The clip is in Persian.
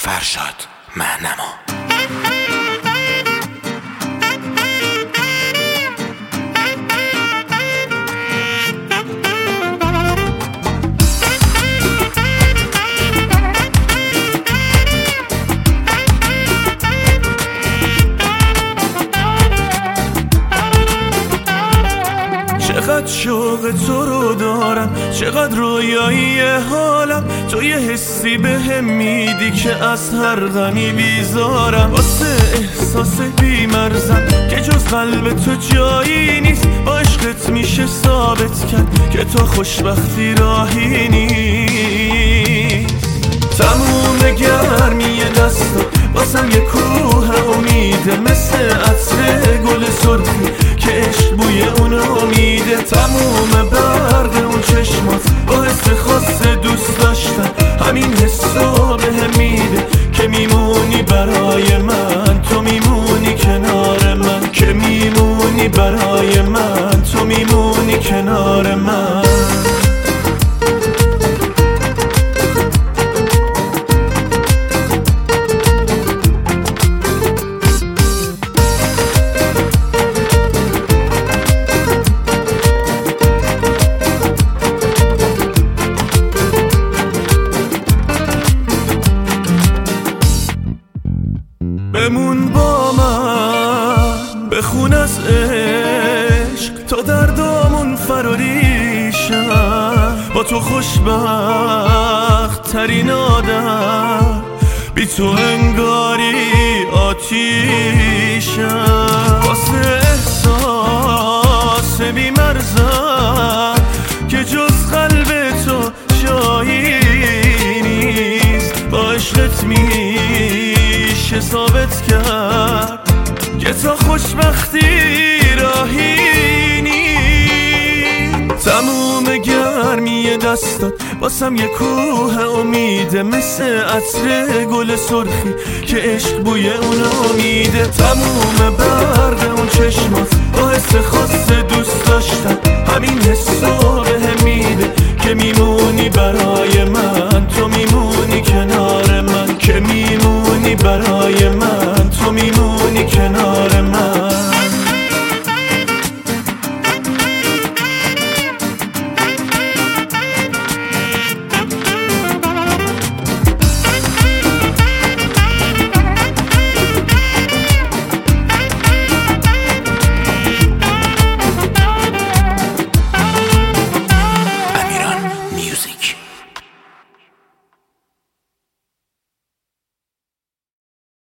فرشاد مهنما. چقدر شوق تو رو دارم، چقدر رویایی حالم، تو یه حسی بهم میدی که از هر غمی بیزارم. واسه احساس بیمرزم که جز قلب تو جایی نیست، با عشقت میشه ثابت کرد که تو خوشبختی راهی نیست. تموم گرمی دستا واسم یه کوه امیده، مثل عطر گل سرخی که عشق بوی اونو میده. تموم برق اون چشمات با حس خاص دوست داشتن، همین حسو بهم میده که میمونی برای من، تو میمونی کنار من، که میمونی برای من، تو میمونی کنار من. بمون با من، بخون از عشق تا دردامون فراریشم. با تو خوشبخت ترین آدم، بی تو انگاری آتیشم. واسه احساس بی مرزم که جز قلب تو جایی نیست، با عشقت میشه ثابت کرد که تا خوشبختی راهی نیست. تموم گرمی دستات واسم یه کوه امیده، مثل عطر گل سرخی که عشق بوی اونو میده. تموم برق اون چشمات با حس خاص دوست داشتن، همین حسو بهم میده که میمونی برای من،